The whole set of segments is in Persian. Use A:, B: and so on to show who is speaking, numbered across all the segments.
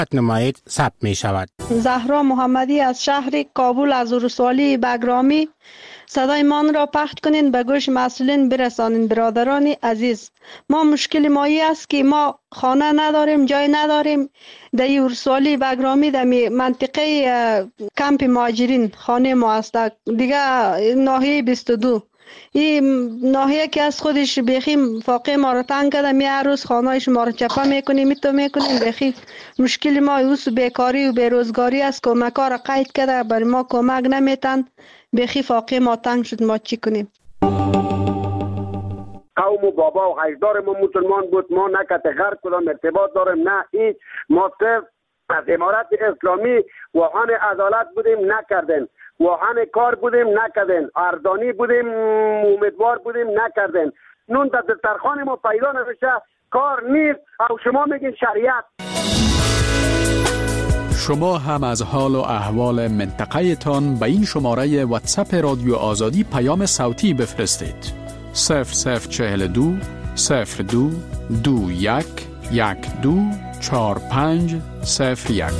A: نمایید ثبت می شود.
B: زهرا محمدی از شهر کابل از ولسوالی بگرامی. صدای من را پخش کنین به گوش مسئولین برسانین. برادران عزیز، ما مشکل مایی است که ما خانه نداریم، جای نداریم. در ولسوالی بگرامی در منطقه کمپ مهاجرین خانه ما است، دیگه ناحیه 22. این ناحیه که از خودش بخیم فاقه ما رو تنگ کرده، می هر روز خانه‌اش ما رو چپه میکنیم، میکنیم. بخیم مشکل ما اوس بیکاری و بیروزگاری است. کمک‌ها را قید کرده، برای ما کمک نمیتن. بخی فاقه ما تنگ شد، ما چی کنیم؟
C: قوم و بابا و اجدار ما مسلمان بود، ما نه کت غرب کدام ارتباط داریم، نه هیچ. ما صرف از امارت اسلامی وحان عدالت بودیم، نکردن. وحان کار بودیم، نکردن. اردانی بودیم، امیدوار بودیم، نکردن. نون در دسترخوان ما پیدا نمیشه، کار نیست. او شما میگین شریعت.
D: شما هم از حال و احوال منطقه تان به این شماره واتساپ رادیو آزادی پیام صوتی بفرستید. 0042 02 21 12 45 01.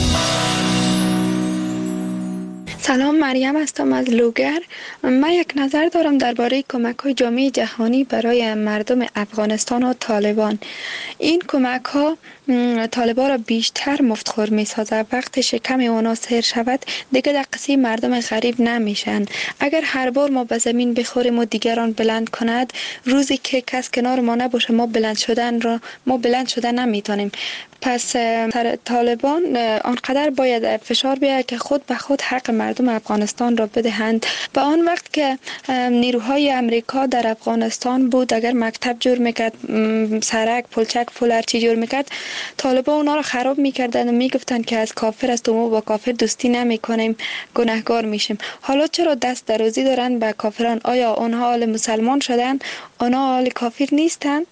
E: سلام، مریم هستم از لوگر. من یک نظر دارم درباره کمک‌های جامعه جهانی برای مردم افغانستان و طالبان. این کمک‌ها طالبان را بیشتر مفتخور می‌سازد. وقتی شکم اونا سیر شود دیگه در قصه مردم غریب نمیشن. اگر هر بار ما به زمین بخوریم و دیگران بلند کند، روزی که کس کنار ما نباشه ما بلند شدن نمیتونیم. پس طالبان آنقدر باید فشار بیاید که خود به خود حق مردم افغانستان را بدهند. به آن وقت که نیروهای امریکا در افغانستان بود، اگر مکتب جور میکرد، سرک، پلچک، پل هرچی جور میکرد، طالبان اونا را خراب میکردن و میگفتن که از کافر است و ما با کافر دوستی نمیکنیم، گناهگار میشیم. حالا چرا دست درازی دارن به کافران؟ آیا آنها آل مسلمان شدن؟ آنها آل کافر نیستن؟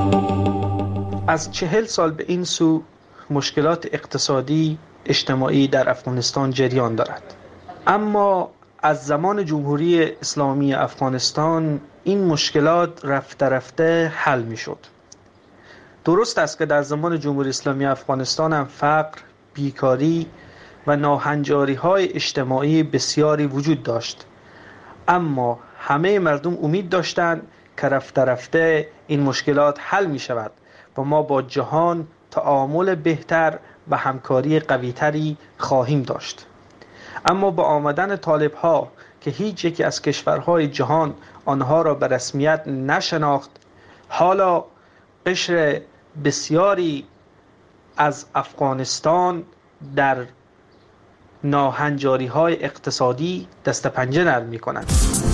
F: از 40 سال به این سو مشکلات اقتصادی اجتماعی در افغانستان جریان دارد، اما از زمان جمهوری اسلامی افغانستان این مشکلات رفته رفته حل می شد. درست است که در زمان جمهوری اسلامی افغانستان هم فقر، بیکاری و ناهنجاری های اجتماعی بسیاری وجود داشت، اما همه مردم امید داشتند که رفته رفته این مشکلات حل می شود و ما با جهان تعامل بهتر و همکاری قویتری خواهیم داشت. اما با آمدن طالب ها که هیچ یکی از کشورهای جهان آنها را به رسمیت نشناخت، حالا قشر بسیاری از افغانستان در ناهنجاری های اقتصادی دست پنجه نرم می کنند.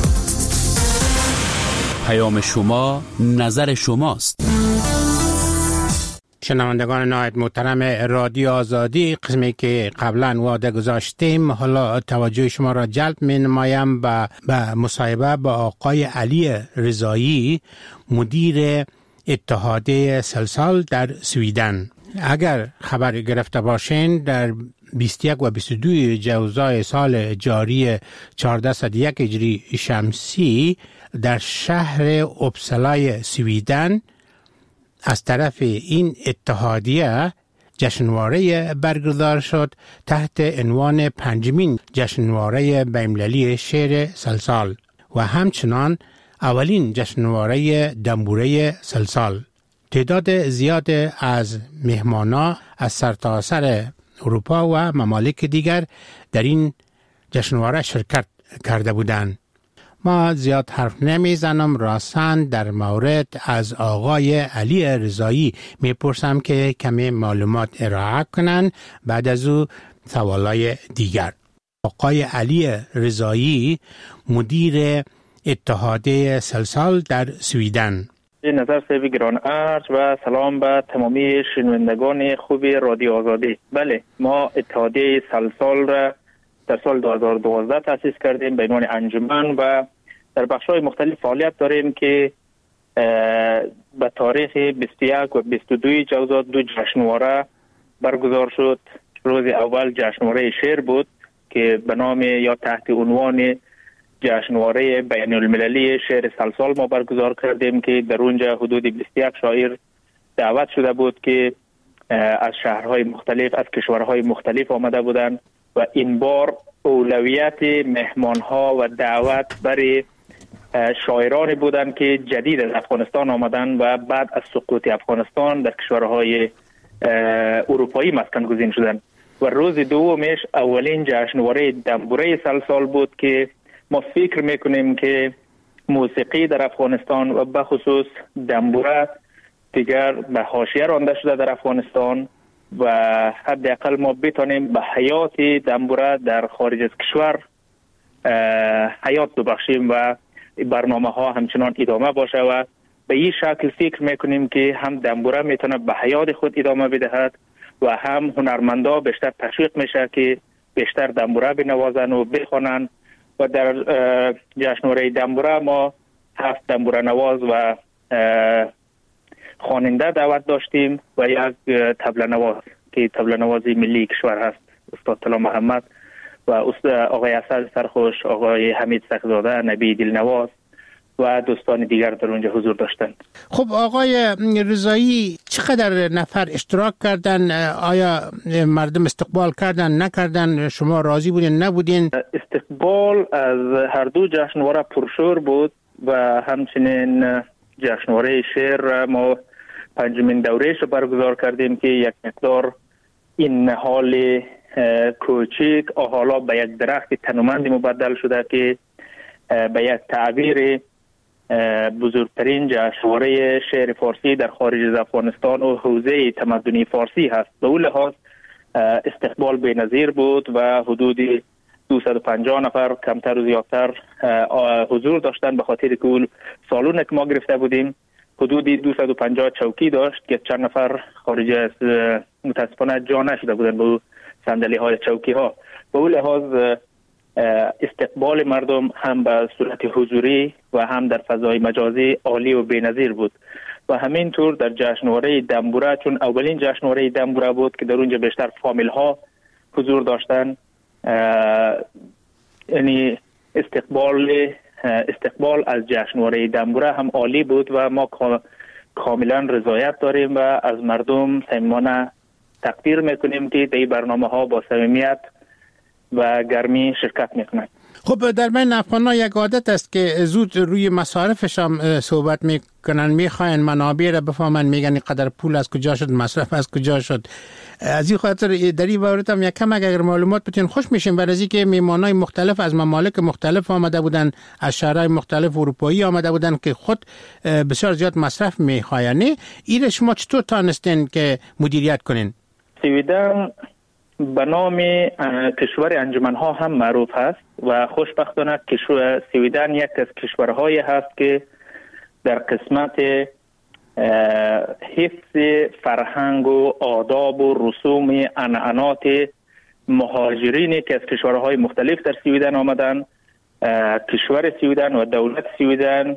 G: پیام شما، نظر شماست.
A: شنوندگان نهایت محترم رادیو آزادی، قسمی که قبلا وعده گذاشتیم، حالا توجه شما را جلب می نمایم به مصاحبه با آقای علی رضایی، مدیر اتحادیه سلسال در سویدن. اگر خبر گرفته باشین، در 21 و 22 جوزای سال جاری 1401 هجری شمسی در شهر اوبسالای سویدن از طرف این اتحادیه جشنواره برگزار شد تحت عنوان 5مین جشنواره بین‌المللی شعر سلسال و همچنان اولین جشنواره دنبوره سلسال. تعداد زیاد از مهمانا از سرتاسر اروپا و ممالک دیگر در این جشنواره شرکت کرده بودند. ما زیاد حرف نمیزنم، راستاً در مورد از آقای علی رضایی میپرسم که کمی معلومات ارائه کنن، بعد از او سوالای دیگر. آقای علی رضایی، مدیر اتحادیه سلسال در سویدن.
H: نظر صاحب گران عرض و سلام به تمامی شنوندگان خوب رادیو آزادی. بله، ما اتحادیه سلسال را در سال 2012 تأسیس کردیم به عنوان انجمن و در بخش‌های مختلف فعالیت داریم که به تاریخ 21 و 22 جوزا 2 جشنواره برگزار شد. روز اول جشنواره شعر بود که به نام یا تحت عنوان جشنواره بین المللی شعر سلسال ما برگزار کردیم که در اونجا حدود 21 شاعر دعوت شده بود که از شهرهای مختلف، از کشورهای مختلف آمده بودند و این بار اولویت مهمانها و دعوت برای شاعرانی بودند که جدید از افغانستان آمدند و بعد از سقوط افغانستان در کشورهای اروپایی مسکن گزین شدند. و روز دومش اولین جشنواره دنبوره سلسال بود که ما فکر میکنیم که موسیقی در افغانستان و به خصوص دنبوره دیگر به حاشیه رانده شده در افغانستان و حداقل ما بتانیم به حیات دنبوره در خارج از کشور حیات ببخشیم و برنامه ها همچنان ادامه باشه و به این شکل فکر میکنیم که هم دنبوره میتونه به حیات خود ادامه بدهد و هم هنرمندا بیشتر تشویق میشه که بیشتر دنبوره بنوازن و بخوانن و در جشنواره دنبوره ما 7 دنبوره نواز و خواننده دعوت داشتیم و یک طبله نواز که طبله نوازی ملی کشور هست، استاد طلا محمد و آقای اسد سرخوش، آقای حمید سخزاده، نبی دلنواز و دوستان دیگر در اونجا حضور داشتند.
A: خب آقای رضایی، چقدر نفر اشتراک کردن؟ آیا مردم استقبال کردن نکردن؟ شما راضی بودین نبودین؟
H: استقبال از هر دو جشنواره پرشور بود و همچنین جشنواره شعر ما 5مین دورهش رو برگزار کردیم که یک مقدار این نهال کوچیک حالا به یک درخت تنومند مبدل شده که به یک تعبیر بزرگترین جشنواره شعر فارسی در خارج از افغانستان و حوزه تمدنی فارسی هست. به اون لحاظ استقبال بی‌نظیر بود و حدود 250 نفر کمتر و زیادتر حضور داشتن، به خاطر که اون سالون که ما گرفته بودیم حدود 250 چوکی داشت که چند نفر خارج از متاسفانه جا نشده بودن به صندلی های چوکی ها. به اون لحاظ استقبال مردم هم به صورت حضوری و هم در فضای مجازی عالی و بی‌نظیر بود و همینطور در جشنواره دنبوره، چون اولین جشنواره دنبوره بود که در اونجا بیشتر فامیل ها حضور داشتن، یعنی استقبال از جشنواره دنبوره هم عالی بود و ما کاملا رضایت داریم و از مردم صمیمانه تقدیر میکنیم که در برنامه ها با صمیمیت و گرمی شرکت میکنند.
A: خب در بین افغان‌ها یک عادت است که زود روی مصارفش هم صحبت میکنن، میخواین منابع را بفهمن، میگن اینقدر پول از کجا شد، مصرف از کجا شد. از این خاطر در این باره هم یک کم اگر معلومات بتین خوش میشیم، برای اینکه میهمانای مختلف از ممالک مختلف آمده بودن، از شهرهای مختلف اروپایی آمده بودن که خود بسیار زیاد مصرف میخواین. این شما چطور تانستین که مدیریت کنین؟
H: سویدن به نام کشور انجمنها هم معروف هست و خوشبختانه کشور سویدن یک از کشورهایی هست که در قسمت حفظ فرهنگ و آداب و رسوم عنعنات مهاجرینی که از کشورهای مختلف در سویدن آمدن، کشور سویدن و دولت سویدن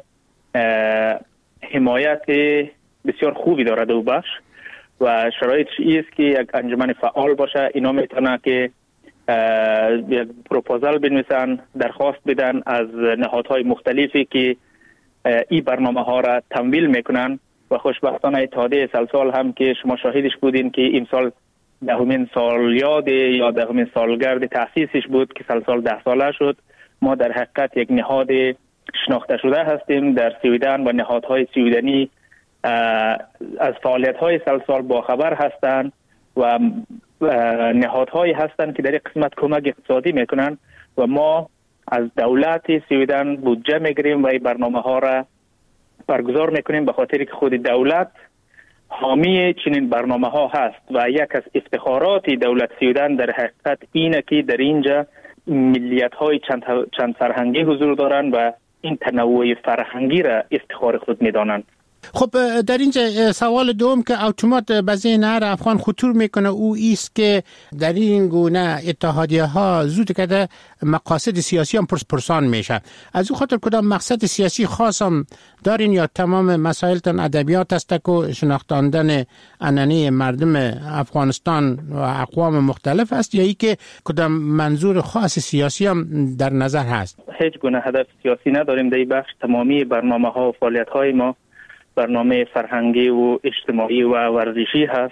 H: حمایت بسیار خوبی دارد و بخش و شرایطش است که یک انجمن فعال باشه. اینا میتونه که یک پروپوزال بنویسن، درخواست بدن از نهادهای مختلفی که این برنامه ها را تمویل میکنن و خوشبختانه اتحادیه سلسال هم که شما شاهدش بودین که این سال 10مین سالیاد یا 10مین سالگرد تأسیسش بود که سلسال 10 ساله شد. ما در حقیقت یک نهاد شناخته شده هستیم در سویدن و نهادهای سویدنی از فعالیت‌های سلسال با خبر هستند و نهادهایی هستند که در این قسمت کمک اقتصادی میکنن و ما از دولت سویدن بودجه میگیریم و این برنامه ها را برگزار میکنیم به خاطر که خود دولت حامی چنین برنامه ها هست و یک از افتخارات دولت سویدن در حقیقت اینه که در اینجا ملیت های چند فرهنگی حضور دارند و این تنوع فرهنگی را افتخار خود میدانند.
A: خب در اینجا سوال دوم که اتومات به ذهن هر افغان خطور میکنه او ایست که در این گونه اتحادیه ها زود کده مقاصد سیاسی هم پرسان میشه. از او خاطر کدام مقصد سیاسی خاص هم دارین یا تمام مسائلتان ادبیات است که شناختاندن عنعنه مردم افغانستان و اقوام مختلف است یا ای که کدام منظور خاص سیاسی هم در نظر هست؟
H: هیچ گونه هدف سیاسی نداریم در این بخش. تمامی برنامه ها و فعالیت های ما برنامه فرهنگی و اجتماعی و ورزشی هست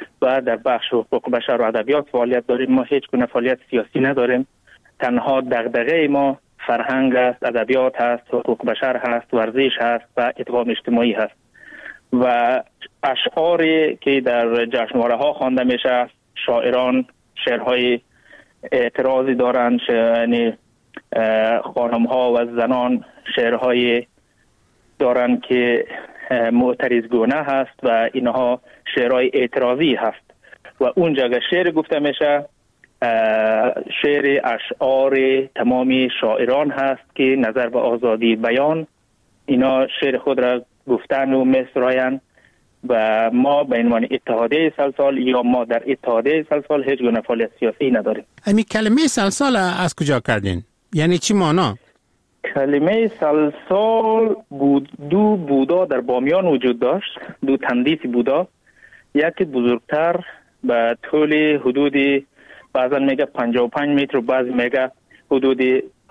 H: و در بخش حقوق بشر و ادبیات فعالیت داریم. ما هیچ گونه فعالیت سیاسی نداریم. تنها دغدغه ما فرهنگ است، ادبیات هست، حقوق بشر هست، ورزش هست و ادغام اجتماعی هست. و اشعاری که در جشنواره ها خوانده میشه، شاعران شعرهای اعتراضی دارند، یعنی خانم ها و زنان شعرهای دارند که معترضگونه هست و اینها شعرهای اعتراضی هست. و اونجا که شعر گفته میشه شعر اشعار تمامی شاعران هست که نظر به آزادی بیان اینا شعر خود را گفتن و می‌سراین. و ما به عنوان اتحادیه سلسال یا ما در اتحادیه سلسال هیچ گونه فعالیت سیاسی نداریم.
A: همین کلمه سلسال از کجا کردین؟ یعنی چی معنا؟
H: کلمه سلسال دو بودا در بامیان وجود داشت، دو تندیس بودا، یکی بزرگتر به طول حدود بعضا میگه 55 متر و بعض میگه حدود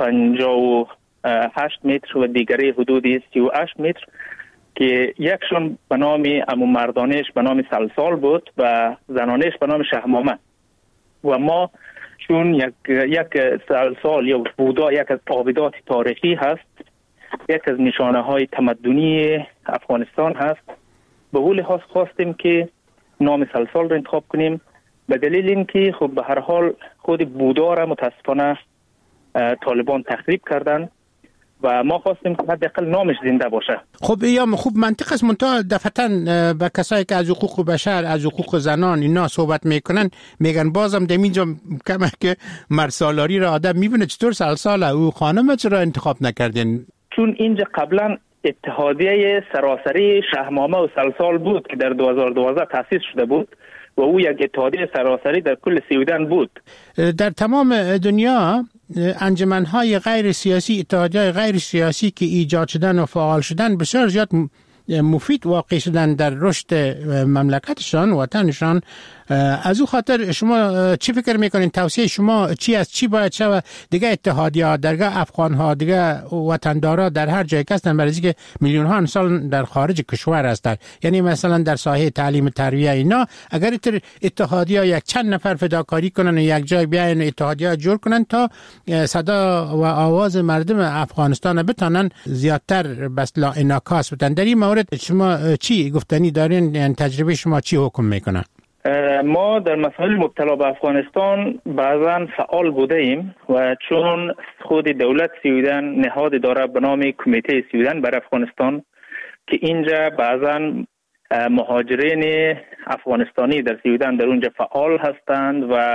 H: 58 متر و دیگری حدود 38 متر که یکشون به نام امو مردانش به نام سلسال بود و زنانش به نام شهمامه. و ما چون یک سلسال یا بودا یک از آبدات تاریخی هست، یک از نشانه های تمدنی افغانستان هست، به قول خاص خواستیم که نام سلسال را انتخاب کنیم به دلیل اینکه خب به هر حال خود بودا را متاسفانه طالبان تخریب کردن و ما خواستیم که حداقل نامش زنده باشه.
A: خب یا خوب منطق است، منتها دفعتاً به کسایی که از حقوق بشر، از حقوق زنان اینا صحبت میکنن میگن بازم دمینجا کمه که مرسالاری را آدم میبینه چطور سلسال او خانم چرا انتخاب نکردین؟
H: چون اینجا قبلا اتحادیه سراسری شهمامه و سلسال بود که در 2012 تأسیس شده بود و او یک اتحادیه سراسری در کل سویدن بود.
A: در تمام دنیا انجمن‌های غیر سیاسی، اتحادیه‌های غیر سیاسی که ایجاد شدن و فعال شدن بسیار زیاد مفید واقع شدن در رشد مملکتشان، وطنشان. از او خاطر شما چی فکر میکنین؟ توصیه شما چی است؟ چی باید شود دیگه اتحادیه درگاه افغان ها دیگه وطندارا در هر جای هستن، برای اینکه میلیون ها انسان در خارج کشور هستند، یعنی مثلا در ساحه تعلیم تربیه اینا اگر اتحادیه یک چند نفر فداکاری کنن و یک جای بیاین اتحادیه جور کنن تا صدا و آواز مردم افغانستان بتونن زیادتر بس لا انعکاس بدن. در این مورد شما چی گفتنی دارین؟ یعنی تجربه شما چی حکم میکنه؟
H: ما در مسائل مبتلا به افغانستان بعضا فعال بوده ایم و چون خود دولت سویدن نهاد داره به نام کمیته سویدن بر افغانستان که اینجا بعضا مهاجرین افغانستانی در سویدن در اونجا فعال هستند و